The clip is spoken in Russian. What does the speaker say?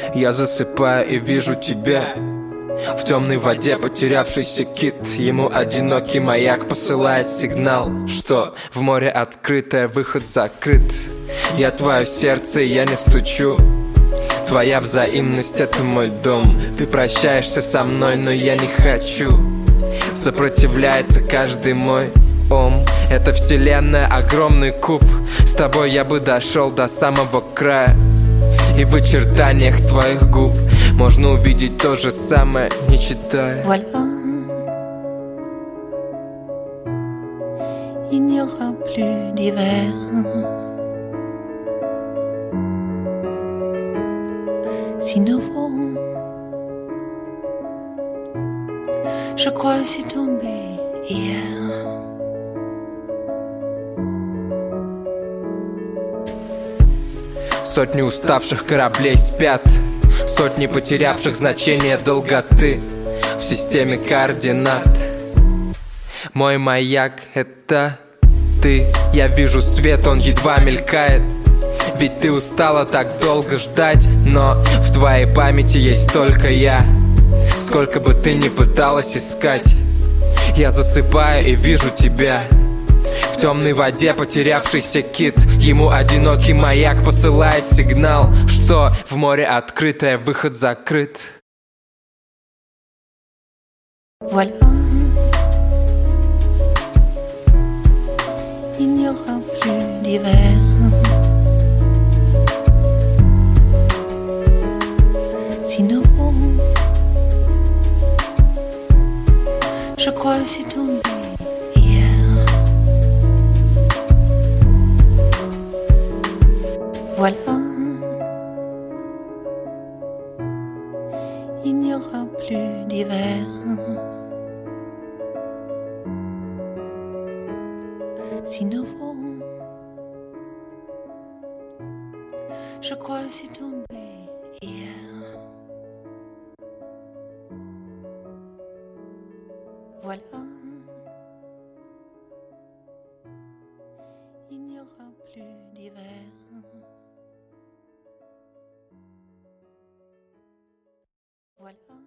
Я засыпаю и вижу тебя. В темной воде потерявшийся кит. Ему одинокий маяк посылает сигнал, что в море открытое, выход закрыт. Я твое сердце, я не стучу. Твоя взаимность — это мой дом. Ты прощаешься со мной, но я не хочу. Сопротивляется каждый мой ум. Это вселенная, огромный куб. С тобой я бы дошел до самого края. И в очертаниях твоих губ можно увидеть то же самое, не читая. Voilà. Il n'y aura plus d'hiver. Si nouveau, je crois s'y tomber hier. Сотни уставших кораблей спят, сотни потерявших значение долготы в системе координат. Мой маяк — это ты. Я вижу свет, он едва мелькает. Ведь ты устала так долго ждать, но в твоей памяти есть только я. Сколько бы ты ни пыталась искать, я засыпаю и вижу тебя. В темной воде потерявшийся кит. Ему одинокий маяк посылает сигнал, что в море открытое, выход закрыт. Voilà. Il n'y aura plus d'hiver. Si nouveau, je crois s'y tomber hier. Voilà. Il n'y aura plus d'hiver. Si nouveau, je crois s'y tomber hier. Voilà. Il n'y aura plus d'hiver. Voilà.